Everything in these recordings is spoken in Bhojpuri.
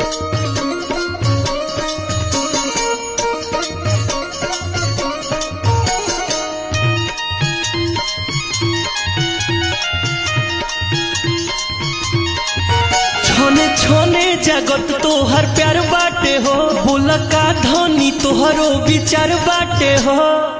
छोने छोने जगत तोहर प्यार बाटे हो, बोला का धनी तोहरो विचार बाटे हो।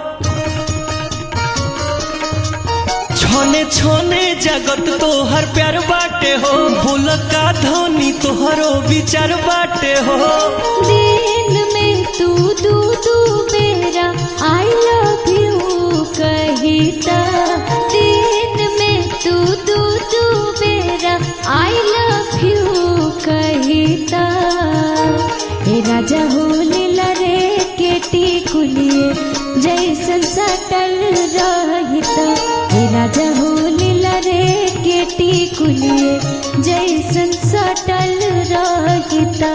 छोने छोने जगत तोहर प्यार बाटे हो, बोला का धनी तोहरो विचार बाटे हो। दिन में तू दू दू बेरा आई लव यू कहिता, दिन में तू दू दू बेरा आई लव यू कहिता। हे राजा हो लीला रे केटी कुलिए जैसन सटल रहिता, हे राजा हो लीला रे केटी कुलिए जैसन सटल रहिता।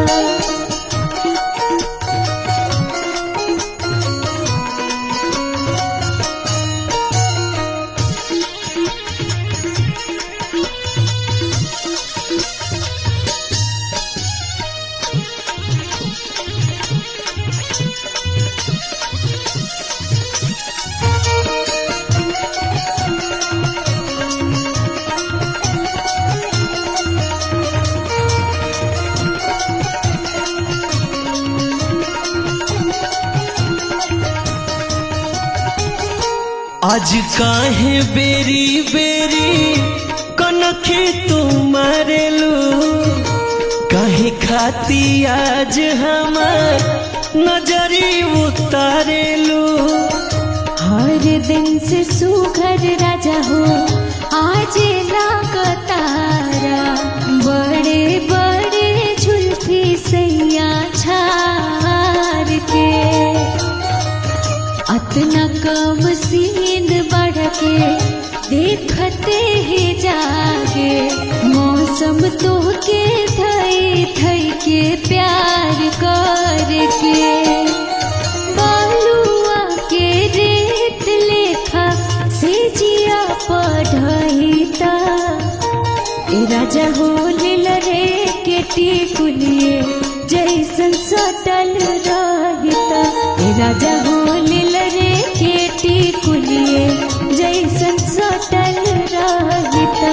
आज काहे बेरी बेरी कनखी तू मारेलू, काहे खाती आज हमार नजरी उतारेलू। हर दिन से सुघर राजा हो आज लागतारा, बड़े बड़े झुल्फी सैया छार के। अतना कम सीन बढ़ के देखते ही जागे, मौसम तो के थई थई के प्यार करके। बालुआ के रेत लेखा से जिया पढ़ता, ए राजा हो लीला रे केटी कुलिए जैसन सटल रहिता, ए राजा हो लीला रे केटी कुलिए जैसन सटल रहिता।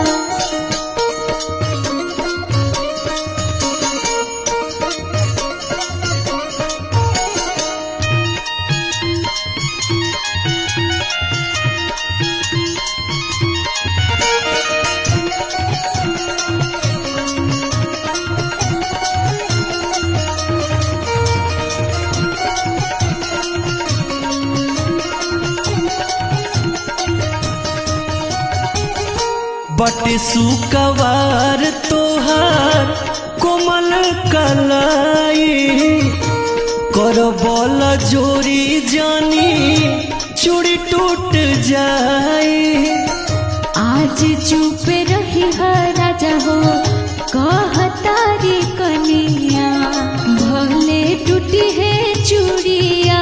बटे सुकवार तोहार कोमल कलाई, कर बोल जोरी जानी चूड़ी टूट जाई। आज चुप रही है राजा हो कहतारी कनिया, भले टूटी है चूड़िया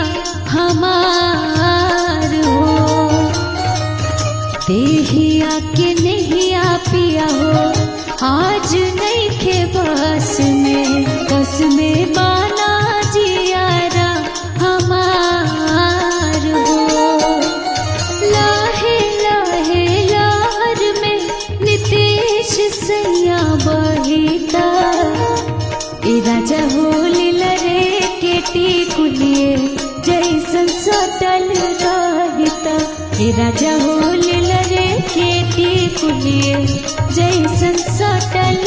हमार हो। देहिया के नहीं आ पिया हो आज नहीं खे बस में, बस में बाना जियारा हमार हो। लाहे लाहे लार में नितेश सैया बहिता, ए राजा हो लीला रे केटी कुलिए जैसन सटल रहिता, ए राजा हो लीला रे केटी कुलिए जैसन सटल